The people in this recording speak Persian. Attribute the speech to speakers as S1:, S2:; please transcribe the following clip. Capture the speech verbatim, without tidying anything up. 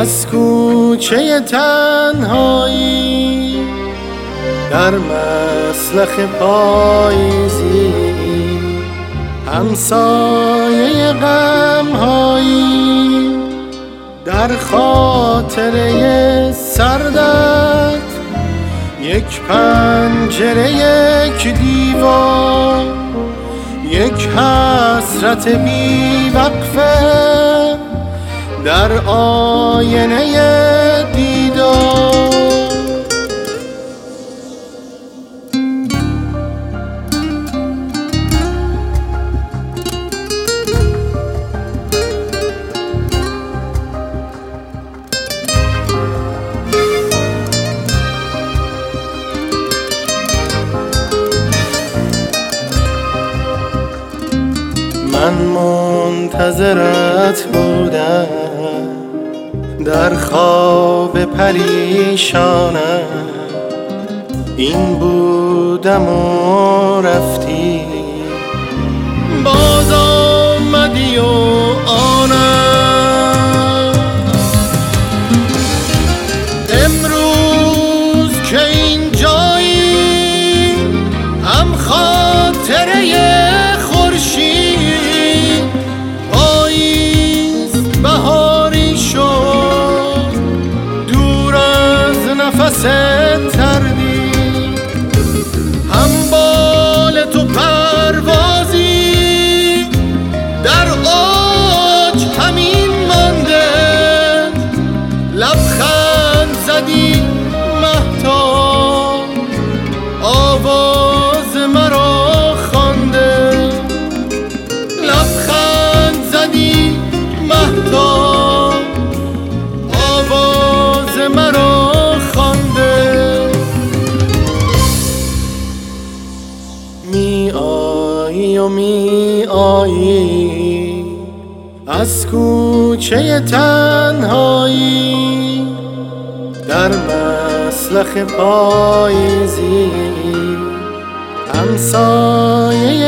S1: از کوچه تنهایی در مسلخ پاییزی، همسایه غمهایی در خاطره سردت، یک پنجره یک دیوار، یک حسرت بی وقفه در آینه دیدار. من منتظرت بودم در خواب پریشانم، این بودم و رفتی، باز آمدی و آنم. امروز که این جایی هم خاطره خورشید، پاییز بهاری شد دور از نفس تردی، هم بال تو پروازی در اوج همین مانده، لبخند زدی مهتاب آواز مرا خوانده، لبخند زدی مهتاب آواز مرا خوانده. می آیی و می آیی از کوچه تنهایی در مسلخ پاییزی، همسایه